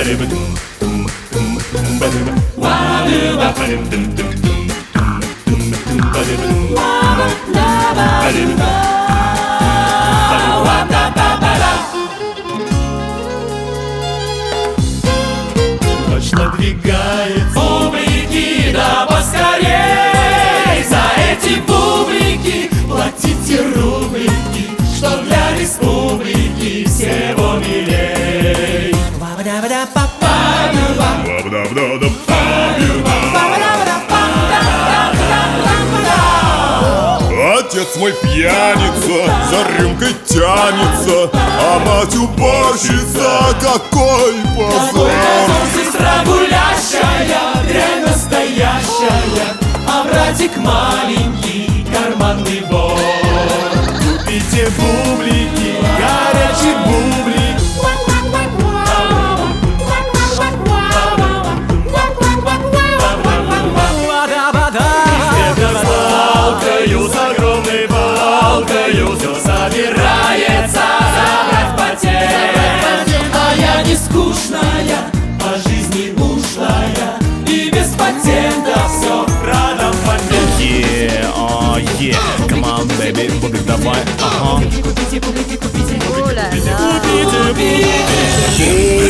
Ночь надвигается, бублики, да поскорей. За эти бублики платите рублики, что для республики всего милей. Отец мой пьяница, за рюмкой тянется, а мать уборщица, какой позор! Сестра гулящая, дрянь настоящая, а братик маленький, карманный вор. Купите бублики, горячий бублик. С огромной палкою все собирается забрать патент. А я не скучная, по жизни ушлая, и без патента все продам патент. Come on, baby, бублик давай, ага. Купите, купите, купите, купите, купите, купите.